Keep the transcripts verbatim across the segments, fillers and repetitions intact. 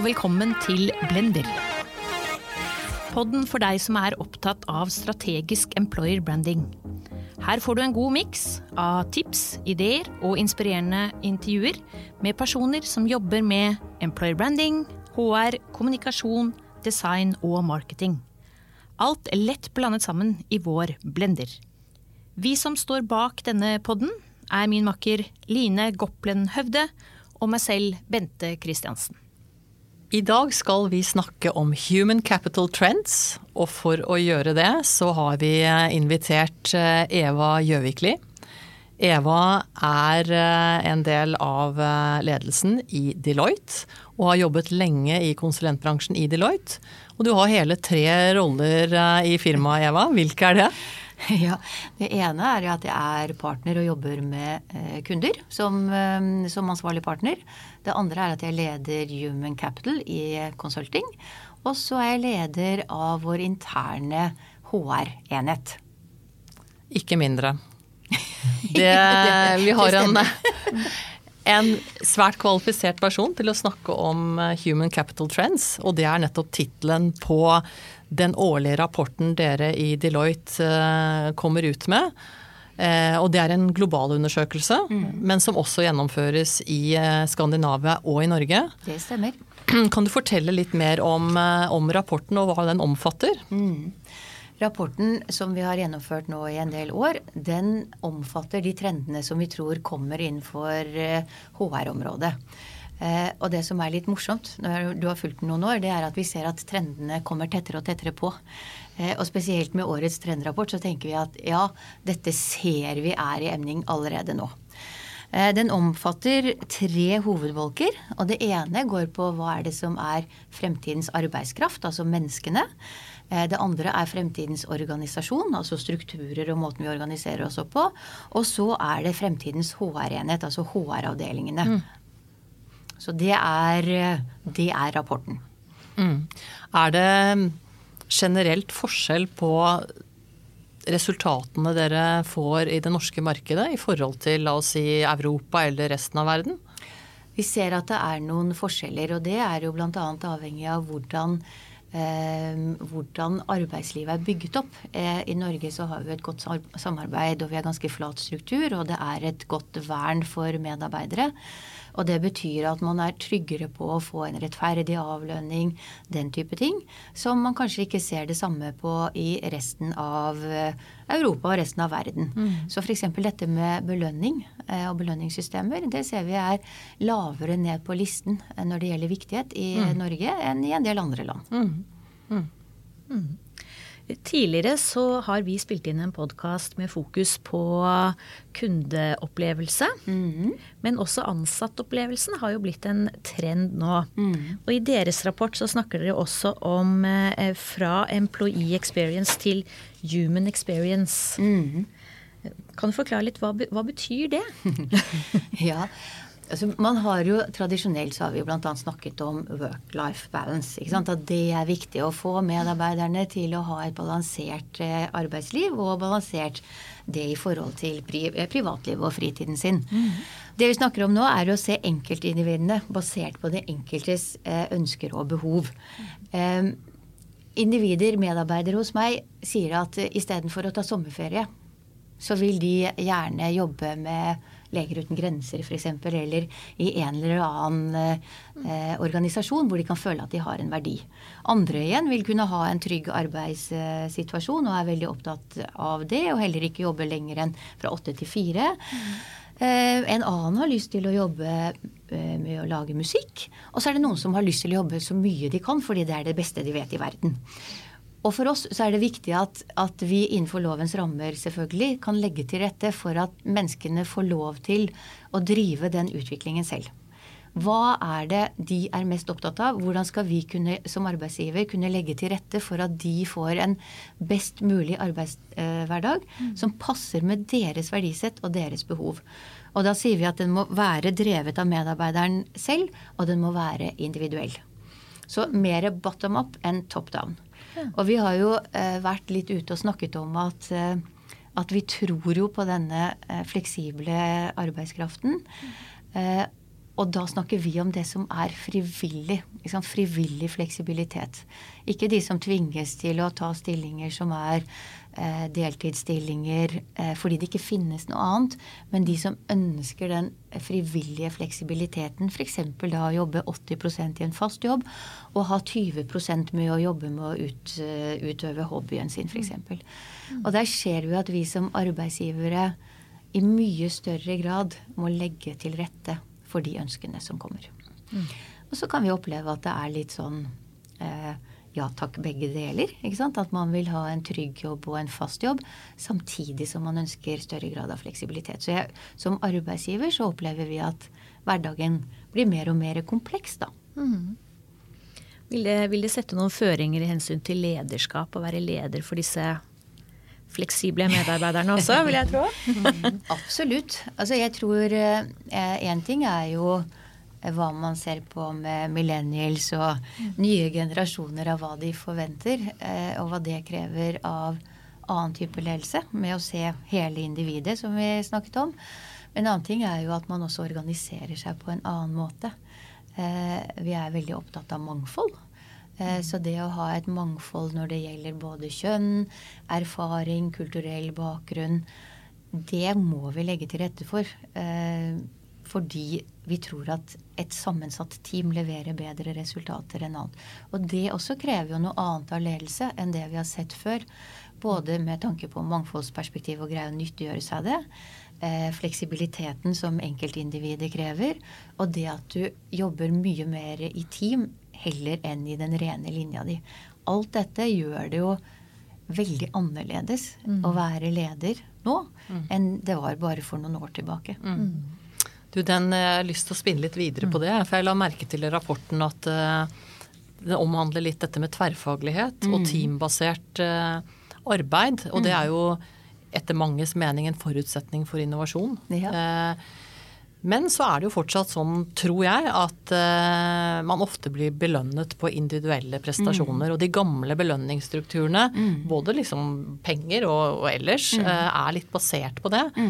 velkommen til Blender. Podden for deg som er opptatt av strategisk employer branding. Her får du en god mix av tips, ideer og inspirerende intervjuer med personer som jobber med employer branding, H R, kommunikasjon, design og marketing. Alt er lett blandet sammen i vår Blender. Vi som står bak denne podden er min makker Line Gopplen Høvde og meg selv Bente Kristiansen. I dag skal vi snakke om Human Capital Trends, og for å gjøre det så har vi invitert Eva Gjøvikli. Eva er en del av ledelsen i Deloitte, og har jobbet lenge i konsulentbransjen i Deloitte. Og du har hele tre roller i firmaet, Eva. Hvilke er det? Ja, det ene er at jeg er partner og jobber med kunder som, som ansvarlig partner. Det andre er at jeg leder Human Capital i consulting. Og så er jeg leder av vår interne H R-enhet. Ikke mindre. Det, vi har en, en svært kvalifisert person til å snakke om Human Capital Trends, og det er nettopp titlen på den årlige rapporten dere i Deloitte uh, kommer ut med. Uh, og det er en global undersøkelse, mm. men som også gjennomføres i uh, Skandinavia og i Norge. Det stemmer. Kan du fortelle litt mer om, uh, om rapporten og hva den omfatter? Mm. Rapporten som vi har gjennomført nå i en del år, den omfatter de trendene som vi tror kommer innenfor uh, H R-området. Eh, og det som er litt morsomt når du har fulgt den noen år, det er at vi ser at trendene kommer tettere og tettere på. Eh, og spesielt med årets trendrapport så tenker vi at ja, dette ser vi er i emning allerede nå. Eh, den omfatter tre hovedbolker, og det ene går på hva er det som er fremtidens arbeidskraft, altså menneskene. Eh, det andre er fremtidens organisasjon, altså strukturer og måten vi organiserer oss opp på. Og så er det fremtidens H R-enhet, altså H R-avdelingene. Mm. Så det er, det er rapporten. Mm. Er det generelt forskjell på resultatene dere får i det norske markedet i forhold til, la oss si, Europa eller resten av verden? Vi ser at det er noen forskjeller, og det er jo blant annet avhengig av hvordan, eh, hvordan arbeidslivet er bygget opp. Eh, I Norge så har vi et godt samarbeid, og vi har ganske flat struktur, og det er et godt vern for medarbeidere. Og det betyr at man er tryggere på å få en rettferdig avlønning, den type ting, som man kanskje ikke ser det samme på i resten av Europa og resten av verden. Mm. Så for eksempel dette med belønning og belønningssystemer, det ser vi er lavere ned på listen når det gjelder viktighet i mm. Norge enn i en del andre land. Mm. Mm. Mm. Tidligere så har vi spilt inn en podcast med fokus på kundeopplevelse, mm. men også ansattopplevelsen har jo blitt en trend nå. Mm. Og i deres rapport så snakker dere også om eh, fra employee experience til human experience. Mm. Kan du forklare litt, hva, hva betyr det? Ja, altså, man har jo, tradisjonelt så har vi blant annet snakket om work-life balance, ikke sant? At det er viktig å få medarbeiderne til å ha et balansert eh, arbeidsliv og balansert det i forhold til pri- privatliv og fritiden sin. Mm. Det vi snakker om nå er å se enkeltindividene basert på det enkeltes eh, ønsker og behov. Eh, individer, medarbeidere hos meg sier at eh, i stedet for å ta sommerferie, så vil de gjerne jobbe med Leger uten grenser for eksempel, eller i en eller annen eh, organisasjon hvor de kan føle at de har en verdi. Andre igjen vil kunne ha en trygg arbeidssituasjon og er veldig opptatt av det, og heller ikke jobbe lenger enn fra åtte til fire. Mm. Eh, en annen har lyst til å jobbe eh, med å lage musikk, og så er det noen som har lyst til å jobbe så mye de kan, fordi det er det beste de vet i verden. Og for oss så er det viktig at, at vi innenfor lovens rammer selvfølgelig kan legge til rette for at menneskene får lov til å drive den utviklingen selv. Hva er det de er mest opptatt av? Hvordan skal vi kunne, som arbeidsgiver kunne legge til rette for at de får en best mulig arbeidshverdag mm. som passer med deres verdisett og deres behov? Og da sier vi at den må være drevet av medarbeideren selv, og den må være individuell. Så mer bottom up enn top down. Og vi har jo eh, vært litt ute og snakket om at, eh, at vi tror jo på denne eh, fleksible arbeidskraften. Eh, og da snakker vi om det som er frivillig, liksom frivillig fleksibilitet. Ikke de som tvinges til å ta stillinger som er eh, deltidsstillinger eh, fordi det ikke finnes noe annet, men de som ønsker den frivillige fleksibiliteten, for eksempel da å jobbe åtti prosent i en fast jobb, og ha tjue prosent med å jobbe med å ut, utøve hobbyen sin, for eksempel. Og der ser vi at vi som arbeidsgivere i mye større grad må legge til rette for de ønskene som kommer. Mm. Og så kan vi oppleve at det er litt sånn eh, ja takk, begge deler, ikke sant? At man vil ha en trygg jobb og en fast jobb, samtidig som man ønsker større grad av fleksibilitet. Så jeg, som arbeidsgiver så opplever vi at hverdagen blir mer og mer kompleks da. Mm. Vil det, vil det sette noen føringer i hensyn til lederskap og være leder for disse fleksible medarbeiderne også, vil jeg tro? Mm, absolutt. Altså jeg tror eh, en ting er jo hva man ser på med millennials og nye generasjoner av hva de forventer, eh, og hva det krever av annen type ledelse, med å se hele individet som vi snakket om. En annen ting er jo at man også organiserer seg på en annen måte. Eh, vi er veldig opptatt av mangfold. Så det å ha et mangfold når det gjelder både kjønn, erfaring, kulturell bakgrunn, det må vi legge til rette for. Fordi vi tror at et sammensatt team leverer bedre resultater enn annet. Og det også krever jo noe annet av ledelse enn det vi har sett før. Både med tanke på mangfoldsperspektiv og greie å nyttiggjøre seg det. Fleksibiliteten som enkeltindividet krever. Og det at du jobber mye mer i team heller enn i den rene linja di. Alt dette gjør det jo veldig annerledes mm. å være leder nå mm. enn det var bare for noen år tilbake. Mm. Du, den jeg har lyst til å spinne litt videre mm. på det, for jeg la merke til i rapporten at uh, det omhandler litt dette med tverrfaglighet mm. og teambasert uh, arbeid, og mm. det er jo etter manges mening en forutsetning for innovasjon. Ja. Uh, Men så er det jo fortsatt sånn, tror jeg, at uh, man ofte blir belønnet på individuelle prestasjoner. Mm. Og de gamle belønningsstrukturene, mm. både liksom penger og, og ellers, mm. uh, er litt basert på det. Mm.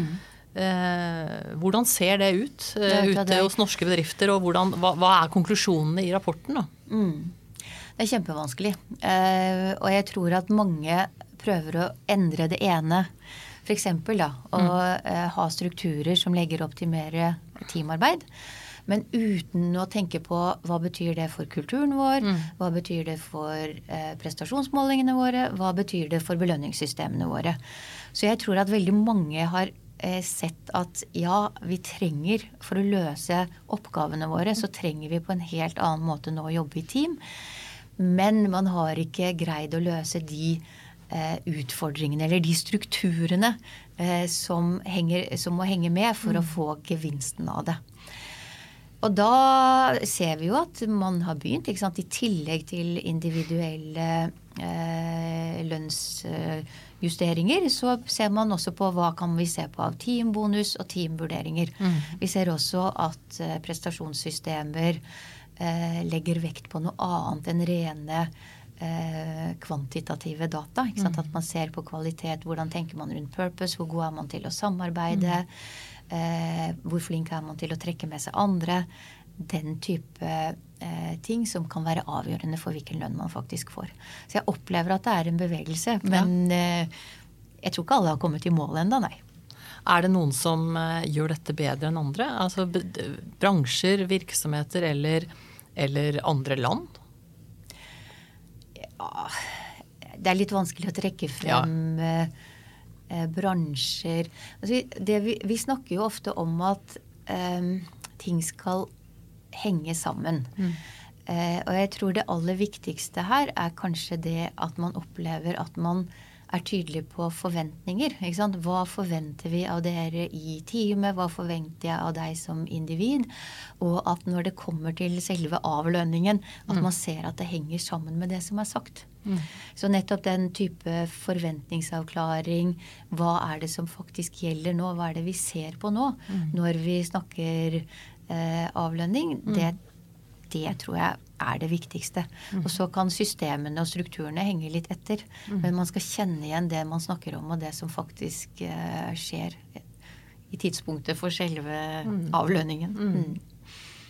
Uh, hvordan ser det ut uh, det ute det. hos norske bedrifter, og hvordan, hva, hva er konklusjonene i rapporten da? Mm. Det er kjempevanskelig. Uh, og jeg tror at mange prøver å endre det ene. For eksempel da, å mm. uh, ha strukturer som legger opp til mer teamarbeid, men uten å tenke på hva betyr det for kulturen vår, mm. hva betyr det for uh, prestasjonsmålingene våre, hva betyr det for belønningssystemene våre. Så jeg tror at veldig mange har uh, sett at ja, vi trenger, for å løse oppgavene våre, så trenger vi på en helt annen måte nå å jobbe i team, men man har ikke greid å løse de Eh, utfordringene eller de strukturene eh, som, henger, som må henge med for mm. å få gevinsten av det. Og da ser vi jo at man har begynt, ikke sant, i tillegg til individuelle eh, lønnsjusteringer, så ser man også på hva kan vi se på av teambonus og teamvurderinger. Mm. Vi ser også at eh, prestasjonssystemer eh, legger vekt på noe annet enn rene Eh, kvantitative data, ikke sant? Mm. At man ser på kvalitet, hvordan tenker man rundt purpose, hvor god er man til å samarbeide, mm. eh, hvor flink er man til å trekke med seg andre, den type eh, ting som kan være avgjørende for hvilken lønn man faktisk får. Så jeg opplever at det er en bevegelse, men ja. eh, jeg tror ikke alle har kommet i mål enda, nei. Er det noen som eh, gjør dette bedre enn andre? Altså bransjer, virksomheter eller, eller andre land? Ja, det er litt vanskelig å trekke frem ja. eh, bransjer. Altså, det vi, vi snakker jo ofte om at eh, ting skal henge sammen. Mm. Eh, og jeg tror det aller viktigste her er kanskje det at man opplever at man er tydelig på forventninger. Ikke sant? Hva forventer vi av dere i teamet? Hva forventer jeg av deg som individ? Og at når det kommer til selve avlønningen, at mm. man ser at det henger sammen med det som er sagt. Mm. Så nettopp den type forventningsavklaring, hva er det som faktisk gjelder nå? Hva er det vi ser på nå? Mm. Når vi snakker eh, avlønning, mm. det, det tror jeg er det viktigste. Mm. Og så kan systemene og strukturene henge litt etter. Mm. Men man skal kjenne igjen det man snakker om, og det som faktisk uh, skjer i tidspunktet for selve mm. avlønningen. Mm.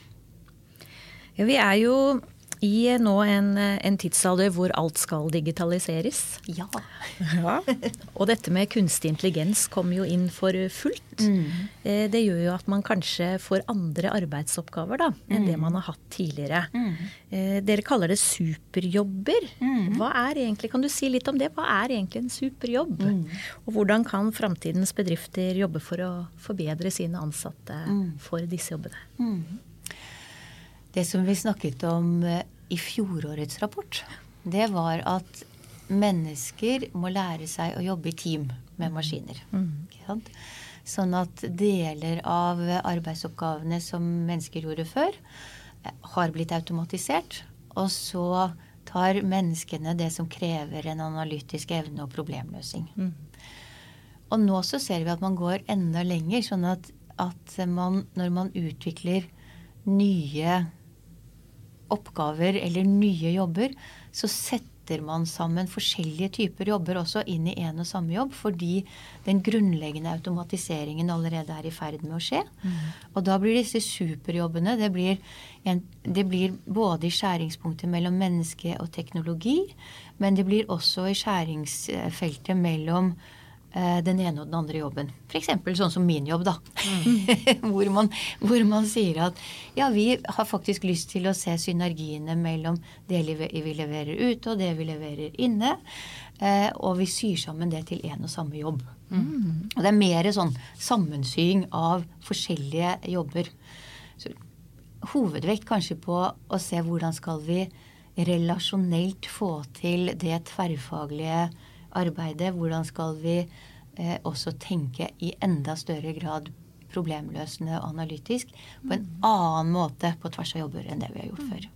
Ja, vi er jo i nå en, en tidsalder hvor alt skal digitaliseres. Ja. Ja. Og dette med kunstig intelligens kommer jo inn for fullt. Mm. Det gjør jo at man kanskje får andre arbeidsoppgaver da, enn mm. det man har hatt tidligere. Mm. Dere kaller det superjobber. Mm. Hva er egentlig, kan du si litt om det? Hva er egentlig en superjobb? Mm. Og hvordan kan fremtidens bedrifter jobbe for å forbedre sine ansatte mm. for disse jobbene? Mm. Det som vi snakket om i fjorårets rapport, det var at mennesker må lære seg å jobbe i team med maskiner. Mm. Ikke sant? Sånn at deler av arbeidsoppgavene som mennesker gjorde før, har blitt automatisert, og så tar menneskene det som krever en analytisk evne og problemløsning. Mm. Og nå så ser vi at man går enda lenger, sånn at, at man, når man utvikler nye oppgaver eller nye jobber, så setter man sammen forskjellige typer jobber også inn i en og samme jobb, fordi den grunnleggende automatiseringen allerede er i ferd med å skje. Mm. Og da blir disse superjobbene, det blir, en, det blir både i skjæringspunktet mellom menneske og teknologi, men det blir også i skjæringsfeltet mellom den ene og den andre jobben. For eksempel sånn som min jobb da. Mm. hvor, man, hvor man sier at ja, vi har faktisk lyst til å se synergiene mellom det vi leverer ut og det vi leverer inne, eh, og vi syr sammen det til en og samme jobb. Mm. Og det er mer sånn sammensying av forskjellige jobber. Så, hovedvekt kanskje på å se hvordan skal vi relasjonelt få til det tverrfaglige arbeidet, hvordan skal vi eh, også tenke i enda større grad problemløsende og analytisk på en annen måte på tvers av jobber enn det vi har gjort før.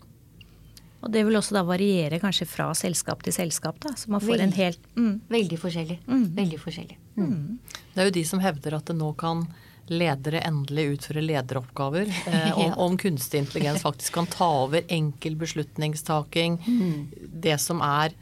Og det vil også da variere kanskje fra selskap til selskap da, så man får veldig, en helt... Mm. Veldig forskjellig. Mm. Veldig forskjellig. Mm. Det er jo de som hevder at det nå kan ledere endelig utføre lederoppgaver, eh, om, ja. om kunstig intelligens faktisk kan ta over enkel beslutningstaking, mm. det som er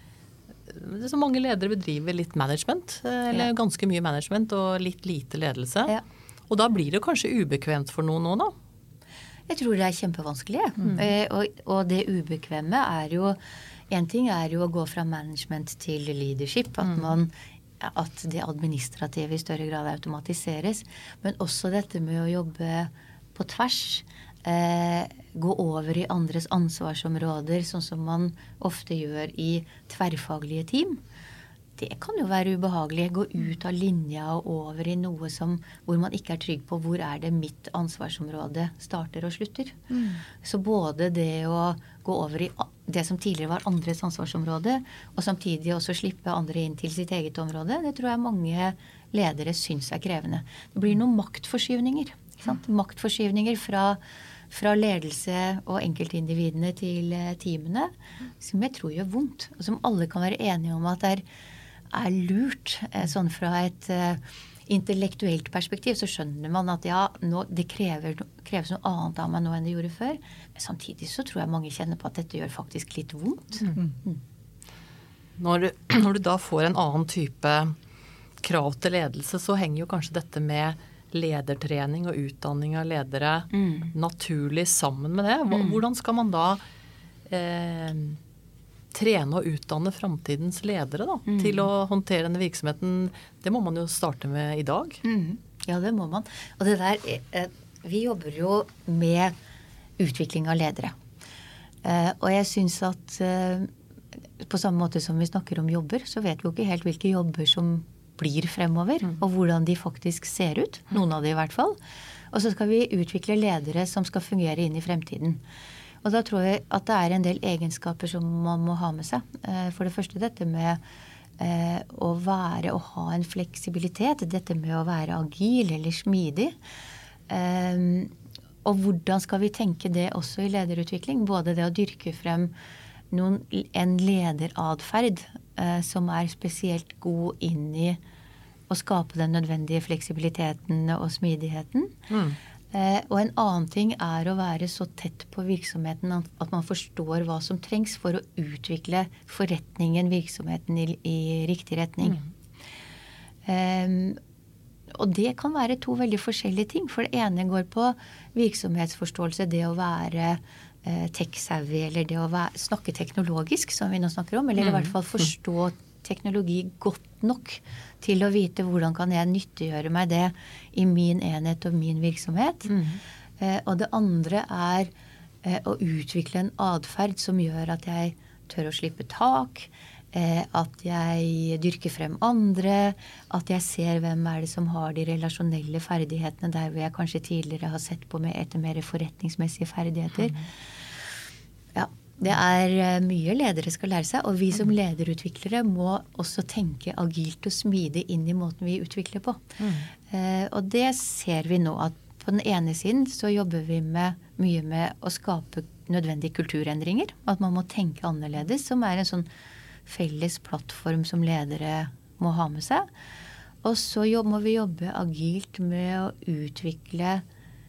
så mange ledere bedriver litt management, eller ja. ganske mye management og litt lite ledelse. Ja. Og da blir det kanskje ubekvemt for noen nå da? Jeg tror det er kjempevanskelig. Mm. Eh, og, og det ubekvemme er jo, en ting er jo å gå fra management til leadership, at, man, at det administrative i større grad automatiseres, men også dette med å jobbe på tvers, Eh, gå over i andres ansvarsområder, sånn som man ofte gjør i tverrfaglige team. Det kan jo være ubehagelig. Gå ut av linja og over i noe som, hvor man ikke er trygg på hvor er det mitt ansvarsområde starter og slutter. Mm. Så både det å gå over i det som tidligere var andres ansvarsområde, og samtidig også slippe andre inn til sitt eget område, det tror jeg mange ledere syns er krevende. Det blir noen maktforskyvninger. Ikke sant? Maktforskyvninger fra, fra ledelse og enkeltindividene til teamene, som jeg tror gjør vondt, og som alle kan være enige om at det er, er lurt. Sånn fra et uh, intellektuelt perspektiv så skjønner man at ja, nå, det krever, kreves noe annet av meg nå enn det gjorde før. Samtidig så tror jeg mange kjenner på at dette gjør faktisk litt vondt. Mm. Mm. Når, du, når du da får en annen type krav til ledelse, så henger jo kanskje dette med ledertrening og utdanning av ledere mm. naturlig sammen med det. Hvordan skal man da eh, trene og utdanne fremtidens ledere da, mm. til å håndtere denne virksomheten? Det må man jo starte med i dag. Mm. Ja, det må man. Og det der, eh, vi jobber jo med utvikling av ledere. Eh, og jeg synes at eh, på samme måte som vi snakker om jobber, så vet vi jo ikke helt hvilke jobber som blir fremover, mm. og hvordan de faktisk ser ut. Noen av de i hvert fall. Og så skal vi utvikle ledere som skal fungere inn i fremtiden. Og da tror jeg at det er en del egenskaper som man må ha med seg. For det første dette med eh, å være og ha en fleksibilitet. Dette med å være agil eller smidig. Eh, og hvordan skal vi tenke det også i lederutvikling? Både det å dyrke frem noen, en lederadferd eh, som er spesielt god inn i å skape den nødvendige fleksibiliteten og smidigheten. Mm. Eh, og en annen ting er å være så tett på virksomheten at man forstår hva som trengs for å utvikle forretningen, virksomheten i, i riktig retning. Mm. Eh, og det kan være to veldig forskjellige ting. For det ene går på virksomhetsforståelse, det å være tech-savvy, eller det å være, snakke teknologisk, som vi nå snakker om, eller i hvert fall forstå teknologi godt nok til å vite hvordan kan jeg nyttiggjøre meg det i min enhet og min virksomhet. Mm. Eh, og det andre er eh, å utvikle en adferd som gjør at jeg tør å slippe tak, eh, at jeg dyrker frem andre, at jeg ser hvem er det som har de relasjonelle ferdighetene der hvor jeg kanskje tidligere har sett på med etter mer forretningsmessige ferdigheter. Mm. Ja. Det er mye ledere skal lære seg, og vi som lederutviklere må også tenke agilt og smidig inn i måten vi utvikler på. Mm. Eh, og det ser vi nå, at på den ene siden så jobber vi med, mye med å skape nødvendige kulturendringer, at man må tenke annerledes, som er en sånn felles plattform som ledere må ha med seg. Og så må vi jobbe agilt med å utvikle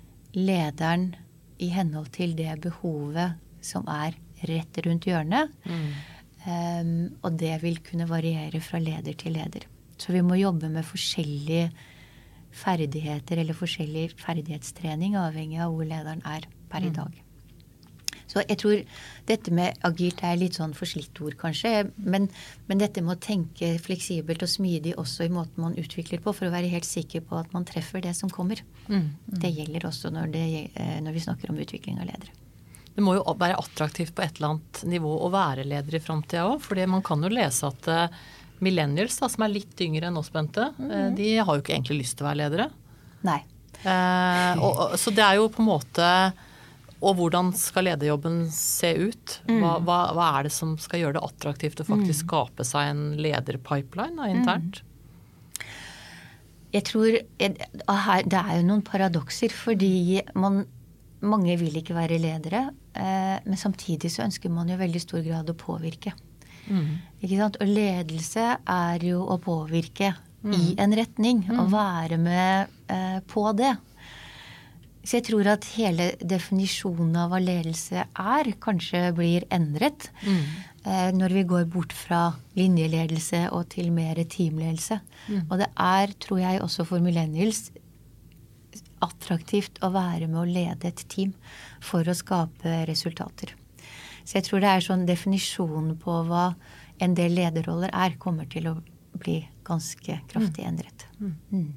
lederen i henhold til det behovet som er rett rundt hjørnet. Mm. Um, og det vil kunne variere fra leder til leder. Så vi må jobbe med forskjellige ferdigheter eller forskjellig ferdighetstrening avhengig av hvor lederen er per i dag. Mm. Så jeg tror dette med agilt er litt sånn forslitt ord kanskje, men, men dette med å tenke fleksibelt og smidig også i måten man utvikler på, for å være helt sikker på at man treffer det som kommer. Mm. Mm. Det gjelder også når, det, når vi snakker om utvikling av ledere. Det må jo være attraktivt på et eller annet nivå å være leder i fremtiden også, fordi man kan jo lese at uh, millennials da, som er litt yngre enn oss, Bente, mm-hmm. uh, de har jo ikke egentlig lyst til å være ledere. Nei. Uh, og, og, så det er jo på en måte, og hvordan skal lederjobben se ut? Mm. Hva, hva, hva er det som skal gjøre det attraktivt å faktisk mm. skape seg en lederpipeline da, internt? Mm. Jeg tror, jeg, det er jo noen paradokser, fordi man mange vil ikke være ledere, eh, men samtidig så ønsker man jo veldig stor grad å påvirke. Mm. Ikke sant? Og ledelse er jo å påvirke mm. i en retning, mm. og være med eh, på det. Så jeg tror at hele definisjonen av hva ledelse er, kanskje blir endret mm. eh, når vi går bort fra linjeledelse og til mer teamledelse. Mm. Og det er, tror jeg, også for millennials, attraktivt å være med å lede et team for å skape resultater. Så jeg tror det er sånn definisjonen på hva en del lederroller er, kommer til å bli ganske kraftig endret. Mm. Mm.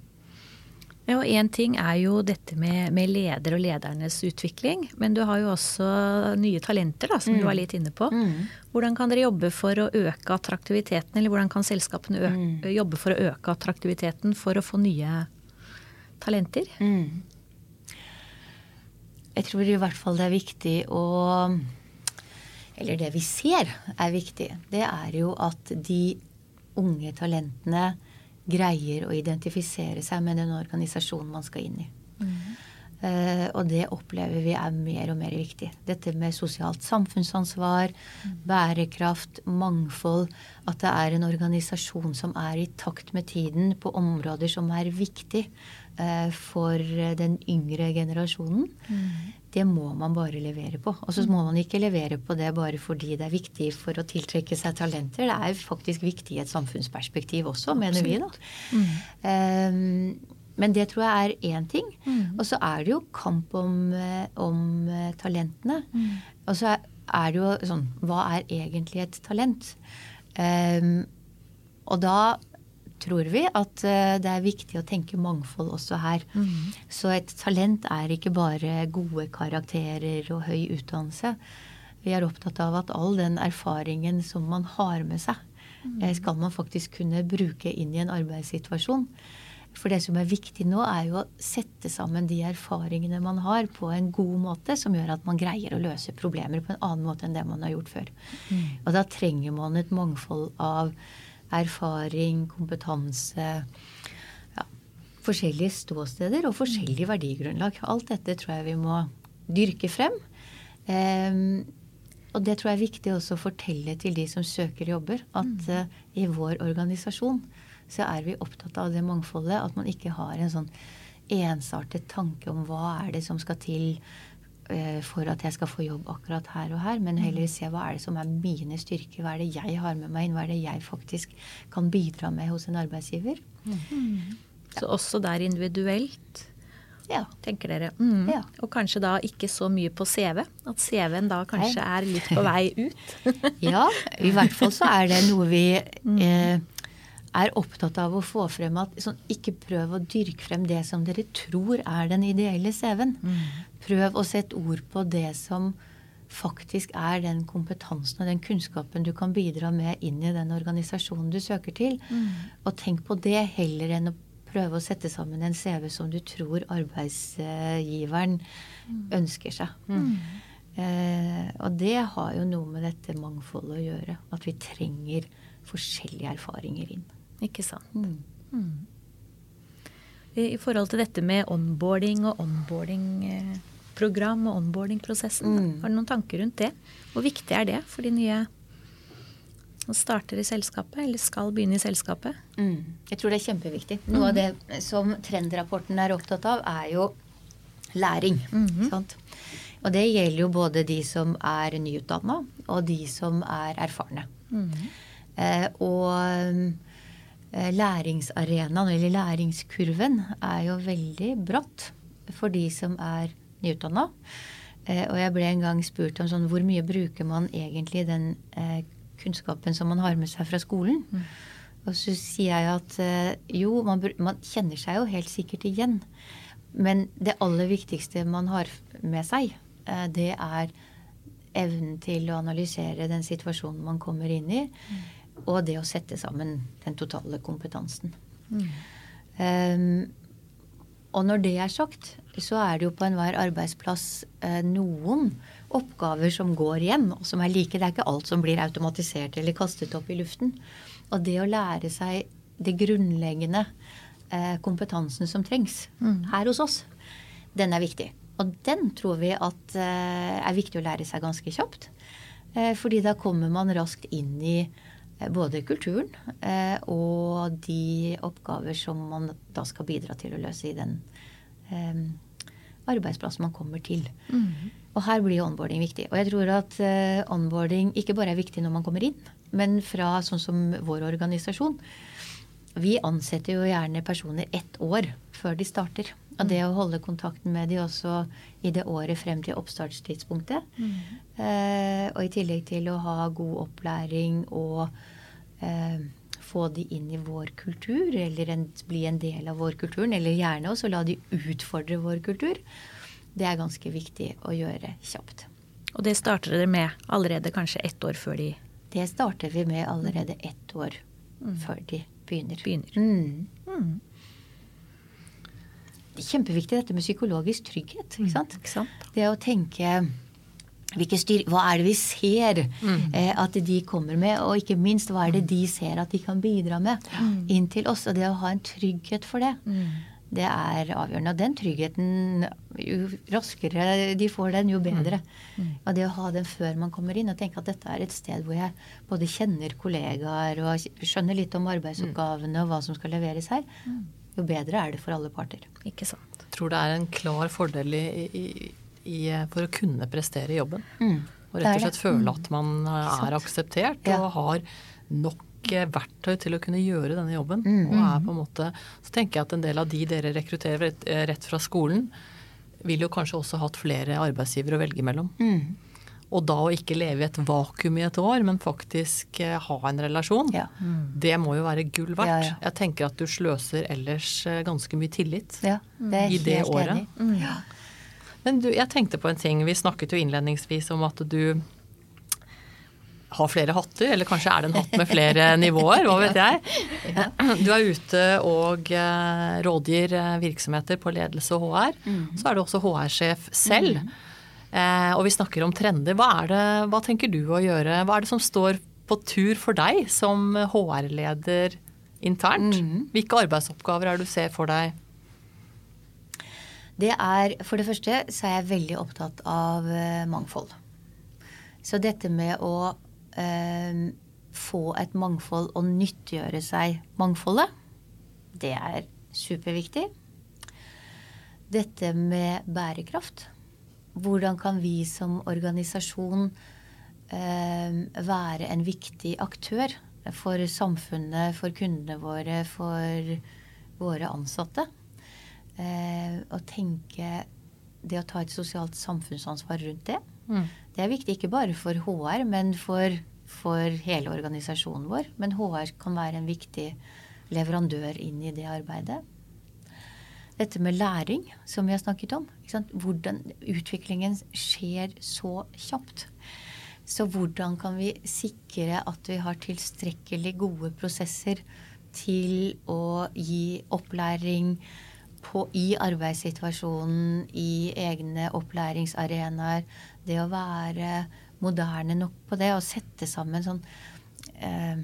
Ja, og en ting er jo dette med, med leder og ledernes utvikling, men du har jo også nye talenter da, som mm. du var litt inne på. Mm. Hvordan kan dere jobbe for å øke attraktiviteten, eller hvordan kan selskapene øke, mm. jobbe for å øke attraktiviteten for å få nye talenter? Mm. Jeg tror i hvert fall det er viktig å, eller det vi ser er viktig, det er jo at de unge talentene greier å identifisere seg med den organisasjonen man skal inn i. Mm. Uh, og det opplever vi er mer og mer viktig. Dette med sosialt samfunnsansvar, mm. bærekraft, mangfold, at det er en organisasjon som er i takt med tiden på områder som er viktig uh, for den yngre generasjonen. Mm. Det må man bare levere på. Og så må man ikke levere på det bare fordi det er viktig for å tiltrekke seg talenter. Det er faktisk viktig i et samfunnsperspektiv også, mener vi da. Mm. Um, Men det tror jeg er én ting. Mm. Og så er det jo kamp om, om talentene. Mm. Og så er det jo sånn, hva er egentlig et talent? Um, og da tror vi at det er viktig å tenke mangfold også her. Mm. Så et talent er ikke bare gode karakterer og høy utdannelse. Vi er opptatt av at all den erfaringen som man har med seg, mm. skal man faktisk kunne bruke inn i en arbeidssituasjon. For det som er viktig nå er jo å sette sammen de erfaringene man har på en god måte, som gjør at man greier å løse problemer på en annen måte enn det man har gjort før. Mm. Og da trenger man et mangfold av erfaring, kompetanse, ja, forskjellige ståsteder og forskjellige verdigrunnlag. Alt dette tror jeg vi må dyrke frem. Um, og det tror jeg er viktig også å fortelle til de som søker jobber, at uh, i vår organisasjon så er vi opptatt av det mangfoldet, at man ikke har en sånn ensartet tanke om hva er det som skal til uh, for at jeg skal få jobb akkurat her og her, men heller se hva er det som er mine styrker, hva er det jeg har med meg inn, hva er det jeg faktisk kan bidra med hos en arbeidsgiver. Mm. Ja. Så også der individuelt Ja. tenker dere. Mm. Ja. Og kanskje da ikke så mye på C V, at C V-en da kanskje Nei. er litt på vei ut. Ja, i hvert fall så er det noe vi eh, er opptatt av å få frem, at sånn, ikke prøv å dyrke frem det som dere tror er den ideelle C V-en. Mm. Prøv å sette ord på det som faktisk er den kompetansen og den kunnskapen du kan bidra med inn i den organisasjonen du søker til. Mm. Og tenk på det heller enn å prøve å sette sammen en C V som du tror arbeidsgiveren mm. ønsker seg. Mm. Eh, og det har jo noe med dette mangfoldet å gjøre. At vi trenger forskjellige erfaringer inn. Ikke sant. Mm. Mm. I forhold til dette med onboarding og onboarding-program og onboarding-prosessen, mm. har du noen tanker rundt det? Hvor viktig er det for de nye som starter i selskapet, eller skal begynne i selskapet? Mm. Jeg tror det er kjempeviktig. Noe mm. av det som trendrapporten er opptatt av, er jo læring. Mm-hmm. Sant? Og det gjelder jo både de som er nyutdannet, og de som er erfarne. Mm-hmm. Eh, og eh, læringsarenaen, eller læringskurven, er jo veldig bratt for de som er nyutdannet. Eh, og jeg ble en gang spurt om sånn, hvor mye bruker man egentlig den eh, kunnskapen som man har med seg fra skolen. Mm. Og så sier jeg at uh, jo, man, man kjenner seg jo helt sikkert igjen. Men det aller viktigste man har med seg, uh, det er evnen til å analysere den situasjonen man kommer inn i, mm. og det å sette sammen den totale kompetansen. Mm. Um, og når det er sagt, så er det jo på enhver arbeidsplass uh, noen oppgaver som går igjen, og som er like. Det er ikke alt som blir automatisert eller kastet opp i luften. Og det å lære seg det grunnleggende eh, kompetansen som trengs mm. her hos oss, den er viktig. Og den tror vi at eh, er viktig å lære seg ganske kjapt. Eh, fordi da kommer man raskt inn i eh, både kulturen eh, og de oppgaver som man da skal bidra til å løse i den eh, arbeidsplassen man kommer til. Mm. Og her blir onboarding viktig. Og jeg tror at uh, onboarding ikke bare er viktig når man kommer inn, men fra sånn som vår organisasjon. Vi ansetter jo gjerne personer ett år før de starter. Og det å holde kontakten med de også i det året frem til oppstartstidspunktet. Mm. Uh, og i tillegg til å ha god opplæring og uh, få de inn i vår kultur, eller en, bli en del av vår kultur, eller gjerne også la de utfordre vår kultur. Det er ganske viktig å gjøre kjapt. Og det starter dere med allerede kanskje ett år før de... Det starter vi med allerede ett år mm. før de begynner. begynner. Mm. Mm. Det er kjempeviktig dette med psykologisk trygghet, ikke sant? Mm. Ikke sant? Det å tenke, hvilke styr, hva er det vi ser mm. eh, at de kommer med, og ikke minst hva er det de ser at de kan bidra med mm. inn til oss, og det å ha en trygghet for det. Mm. Det er avgjørende. Og den tryggheten, jo raskere de får den, jo bedre. Mm. Og det å ha den før man kommer inn, og tenke at dette er et sted hvor jeg både kjenner kollegaer og skjønner litt om arbeidsoppgavene og hva som skal leveres her, mm. jo bedre er det for alle parter. Ikke sant. Jeg tror det er en klar fordel i, i, i, for å kunne prestere i jobben. Mm. Og rett og slett føle at man er akseptert og har nok verktøy til å kunne gjøre denne jobben. Mm. Og er på en måte, så tenker jeg at en del av de dere rekrutterer rett, rett fra skolen, vil jo kanskje også hatt flere arbeidsgivere å velge mellom. Mm. Og da å ikke leve i et vakuum i et år, men faktisk eh, ha en relasjon, ja. mm. det må jo være gull verdt. Ja, ja. Jeg tenker at du sløser ellers eh, ganske mye tillit ja, det i det året. Mm. Ja. Men du, jeg tenkte på en ting. Vi snakket jo innledningsvis om at du har flere hatter, eller kanskje er det en hatt med flere nivåer, hva vet jeg. Du er ute og uh, rådgir virksomheter på ledelse og H R. Mm. Så er du også H R-sjef selv. Mm. Uh, og vi snakker om trender. Hva, er det, hva tenker du å gjøre? Hva er det som står på tur for deg som H R-leder internt? Mm. Hvilke arbeidsoppgaver er det du ser for deg? Det er, for det første, så er jeg veldig opptatt av uh, mangfold. Så dette med å Uh, få et mangfold og nyttiggjøre seg mangfoldet, det er superviktig. Dette med bærekraft. Hvordan kan vi som organisasjon uh, være en viktig aktør for samfunnet, for kundene våre, for våre ansatte? eh, å tenke det å ta et sosialt samfunnsansvar rundt det. Mm. Det er viktig ikke bare for H R, men for, for hele organisasjonen vår. Men H R kan være en viktig leverandør inn i det arbeidet. Dette med læring, som vi har snakket om. Ikke sant? Hvordan utviklingen skjer så kjapt. Så hvordan kan vi sikre at vi har tilstrekkelig gode prosesser til å gi opplæring på, i arbeidssituasjonen, i egne opplæringsarenaer, det å være moderne nok på det, og sette sammen sånn eh,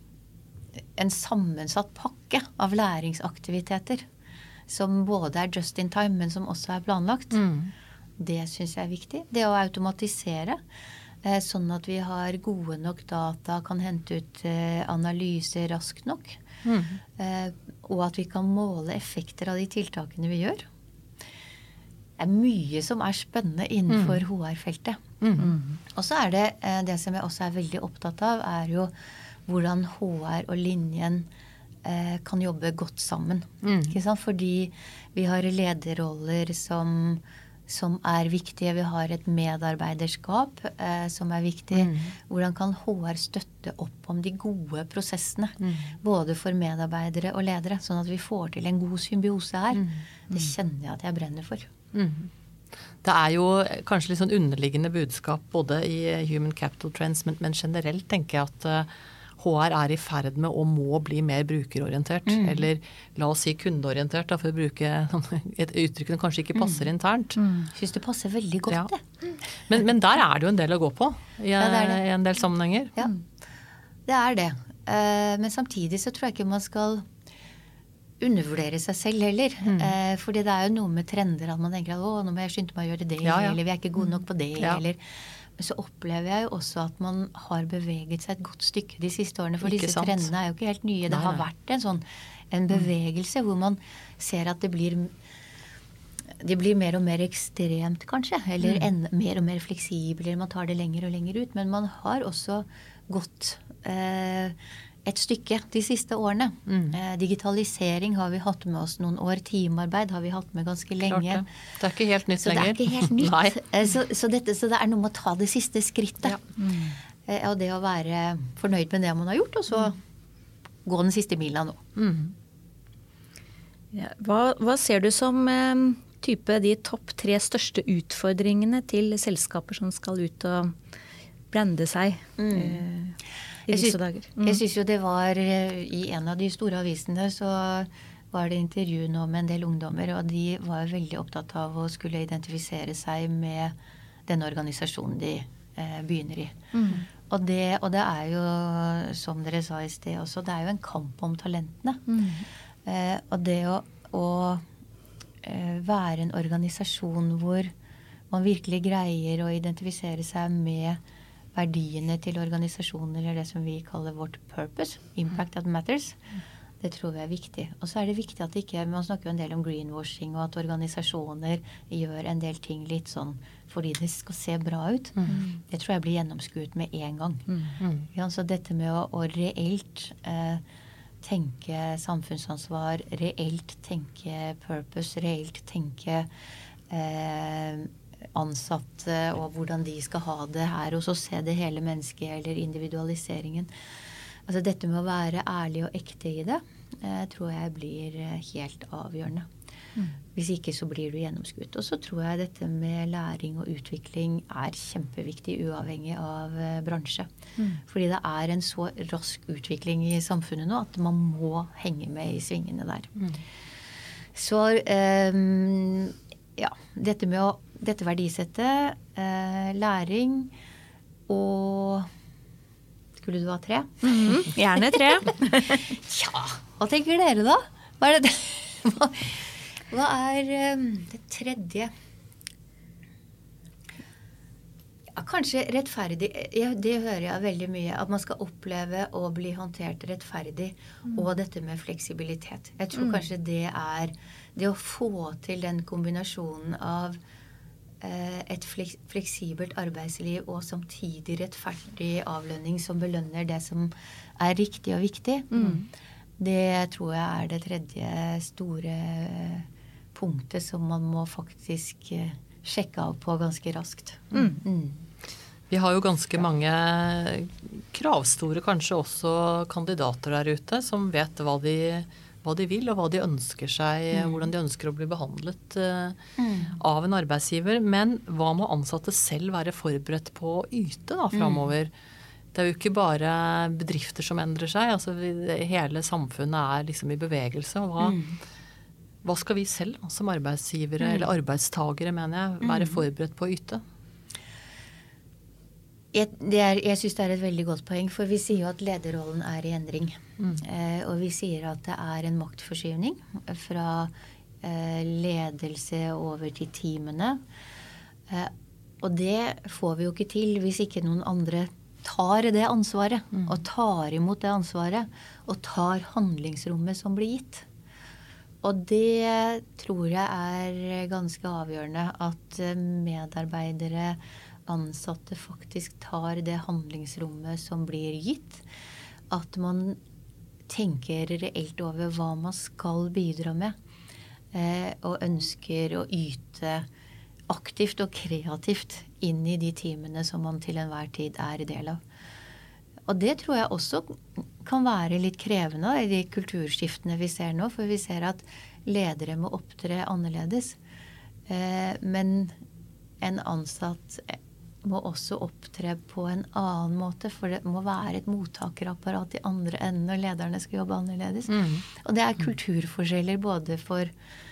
en sammensatt pakke av læringsaktiviteter, som både er just in time, men som også er planlagt. Mm. Det synes jeg er viktig. Det å automatisere, eh, sånn at vi har gode nok data, kan hente ut eh, analyser raskt nok, mm. eh, og at vi kan måle effekter av de tiltakene vi gjør. Det er mye som er spennende innenfor mm. H R-feltet. Mm. Og så er det, eh, det som jeg også er veldig opptatt av, er jo hvordan H R og linjen eh, kan jobbe godt sammen. Mm. Ikke sant? Fordi vi har lederroller som, som er viktige. Vi har et medarbeiderskap eh, som er viktig. Mm. Hvordan kan H R støtte opp om de gode prosessene, mm. både for medarbeidere og ledere, sånn at vi får til en god symbiose her. Mm. Det kjenner jeg at jeg brenner for. Mm. Det er jo kanskje litt sånn underliggende budskap både i Human Capital Trends, men, men generelt tenker jeg at uh, H R er i ferd med å må bli mer brukerorientert, mm. eller la oss si kundeorientert, da, for å bruke et uttrykk som kanskje ikke passer mm. internt. Mm. Jeg synes det passer veldig godt, ja. det. Men, men der er det jo en del å gå på i, ja, det det. i en del sammenhenger. Ja, det er det. Uh, men samtidig så tror jeg ikke man skal undervurdere seg selv heller. Mm. Eh, fordi det er jo noe med trender at man tenker at å, nå må jeg skynde meg å gjøre det, ja, ja. eller vi er ikke gode nok på det, ja. eller... Men så opplever jeg jo også at man har beveget seg et godt stykke de siste årene, for ikke disse sant? Trendene er jo ikke helt nye. Nei, det har nei. vært en sånn en bevegelse hvor man ser at det blir det blir mer og mer ekstremt kanskje, eller mm. en, mer og mer fleksibler, man tar det lenger og lenger ut, men man har også gått eh, et stykke de siste årene. Mm. Eh, digitalisering har vi hatt med oss noen år, teamarbeid har vi hatt med ganske lenge. Klart det. Det er ikke helt nytt så lenger. Så det er ikke helt nytt. eh, så, så, dette, så det er noe med å ta det siste skrittet. Ja. Mm. Eh, og det å være fornøyd med det man har gjort, og så mm. gå den siste milen nå. Mm. Ja, hva, hva ser du som eh, type de topp tre største utfordringene til selskaper som skal ut og brande seg? Mm. Eh, Jeg syns, mm. jeg syns jo det var i en av de store avisene så var det intervju nå med en del ungdommer, og de var veldig opptatt av å skulle identifisere seg med den organisasjonen de eh, begynner i. Mm. Og, det, og det er jo, som dere sa i sted også, det er jo en kamp om talentene. Mm. Eh, og det å, å eh, være en organisasjon hvor man virkelig greier å identifisere seg med verdiene til organisasjoner, eller det som vi kaller vårt purpose, impact that matters, det tror jeg er viktig. Og så er det viktig at det ikke, man snakker jo en del om greenwashing, og at organisasjoner gjør en del ting litt sånn fordi det skal se bra ut. Mm. Det tror jeg blir gjennomskuet med en gang. Mm. Ja, så dette med å, å reelt eh, tenke samfunnsansvar, reelt tenke purpose, reelt tenke eh, ansatte og hvordan de skal ha det her, og så se det hele mennesket eller individualiseringen. Altså dette med å være ærlig og ekte i det, eh, tror jeg blir helt avgjørende. Mm. Hvis ikke så blir du gjennomskutt. Og så tror jeg dette med læring og utvikling er kjempeviktig uavhengig av eh, bransje. Mm. Fordi det er en så rask utvikling i samfunnet nå at man må henge med i svingene der. Mm. Så eh, ja, dette med å dette verdisettet, eh, læring og skulle du ha tre? Mm, gjerne tre. Ja, hva tenker dere da? Hva er det? Hva, hva er um, det tredje? Ja, kanskje rettferdig. Ja, det hører jeg veldig mye. At man skal oppleve å bli håndtert rettferdig, mm. og dette med fleksibilitet. Jeg tror mm. kanskje det er det å få til den kombinasjonen av et fleksibelt arbeidsliv og samtidig rettferdig avlønning som belønner det som er riktig og viktig. Mm. Det tror jeg er det tredje store punktet som man må faktisk sjekke av på ganske raskt. Mm. Mm. Vi har jo ganske mange kravstore, kanskje også kandidater der ute, som vet hva de, hva de vil og hva de ønsker seg, mm. hvordan de ønsker å bli behandlet uh, mm. av en arbeidsgiver. Men hva må ansatte selv være forberedt på å yte da, fremover? Mm. Det er jo ikke bare bedrifter som endrer seg, altså hele samfunnet er liksom i bevegelse. Og hva, mm. hva skal vi selv som arbeidsgivere, mm. eller arbeidstagere, mener jeg, være forberedt på å yte? Jeg, det er, jeg synes det er et veldig godt poeng, for vi sier jo at lederrollen er i endring. Mm. Eh, og vi sier at det er en maktforskyvning fra eh, ledelse over til teamene. Eh, og det får vi jo ikke til hvis ikke noen andre tar det ansvaret, mm. og tar imot det ansvaret, og tar handlingsrommet som blir gitt. Og det tror jeg er ganske avgjørende, at medarbeidere, ansatte faktisk tar det handlingsrommet som blir gitt. At man tenker reelt over hva man skal bidra med, eh, og ønsker å yte aktivt og kreativt inn i de teamene som man til enhver tid er del av. Og det tror jeg også kan være litt krevende i de kulturskiftene vi ser nå, for vi ser at ledere må opptre annerledes. Eh, men en ansatt må også opptre på en annen måte, for det må være et mottakerapparat i andre enden når lederne skal jobbe annerledes. Mm. Og det er kulturforskjeller både for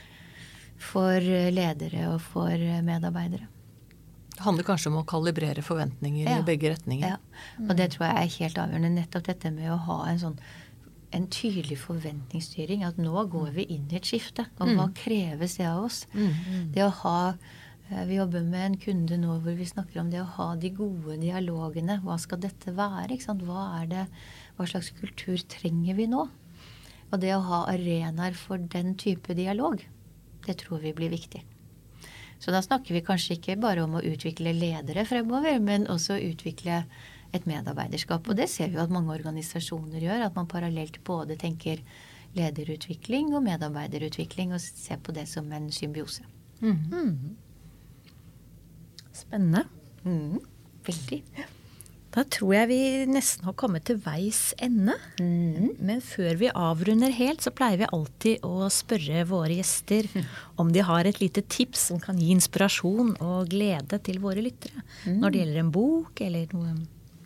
for ledere og for medarbeidere. Det handler kanskje om å kalibrere forventninger ja. I begge retninger. Ja, og det tror jeg er helt avgjørende. Nettopp dette med å ha en sånn en tydelig forventningsstyring, at nå går vi inn i et skifte, og hva mm. kreves det av oss? Mm. Det å ha, vi jobber med en kunde nå hvor vi snakker om det å ha de gode dialogene. Hva skal dette være? Ikke sant? Hva er det, hva slags kultur trenger vi nå? Og det å ha arenaer for den type dialog, det tror vi blir viktig. Så da snakker vi kanskje ikke bare om å utvikle ledere fremover, men også utvikle et medarbeiderskap. Og det ser vi jo at mange organisasjoner gjør, at man parallelt både tenker lederutvikling og medarbeiderutvikling, og ser på det som en symbiose. Mm. Mm. Spennende. Mm. Veldig. Da tror jeg vi nesten har kommet til veis ende. Mm. Men før vi avrunder helt, så pleier vi alltid å spørre våre gjester mm. om de har et lite tips som kan gi inspirasjon og glede til våre lyttere. Mm. Når det gjelder en bok eller noe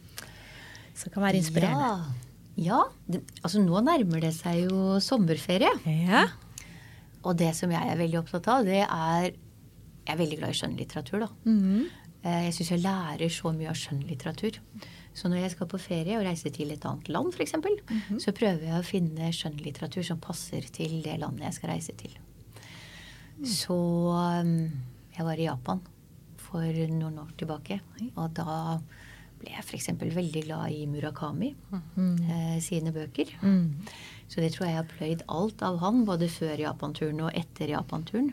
som kan være inspirerende. Ja, ja. Det, altså nå nærmer det seg jo sommerferie. Ja. Og det som jeg er veldig opptatt av, det er, jeg er veldig glad i skjønnlitteratur da. Mm. Jeg synes jeg lærer så mye av skjønnlitteratur. Så når jeg skal på ferie og reise til et annet land for eksempel, mm-hmm. så prøver jeg å finne skjønnlitteratur som passer til det landet jeg skal reise til. Mm. Så jeg var i Japan for noen år tilbake, og da ble jeg for eksempel veldig glad i Murakami, mm. eh, sine bøker. Mm. Så det tror jeg jeg har pløyd alt av han, både før Japan-turen og etter Japan-turen.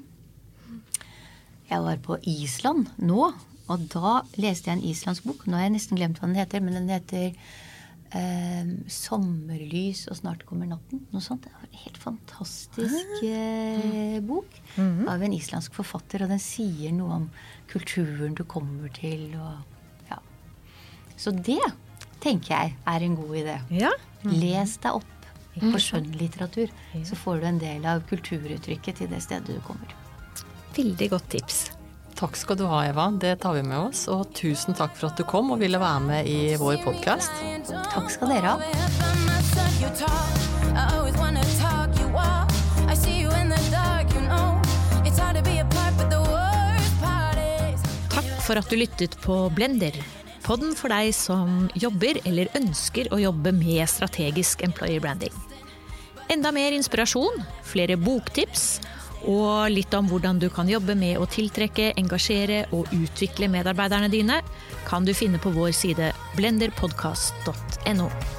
Jeg var på Island nå, og da leste jeg en islandsk bok. Nå har jeg nesten glemt hva den heter, men den heter eh, Sommerlys og snart kommer natten. Noe sånt. Det var en helt fantastisk eh, bok mm-hmm. av en islandsk forfatter, og den sier noe om kulturen du kommer til. Og, ja. Så det, tenker jeg, er en god idé. Ja. Mm-hmm. Les deg opp på skjønnlitteratur, ja. Så får du en del av kulturuttrykket til det stedet du kommer. Veldig godt tips. Takk skal du ha, Eva. Det tar vi med oss. Og tusen takk for at du kom og ville være med i vår podcast. Takk skal dere ha. Takk for at du lyttet på Blender. Podden for deg som jobber eller ønsker å jobbe med strategisk employer branding. Enda mer inspirasjon, flere boktips, og litt om hvordan du kan jobbe med å tiltrekke, engasjere og utvikle medarbeiderne dine, kan du finne på vår side blender podcast punktum no.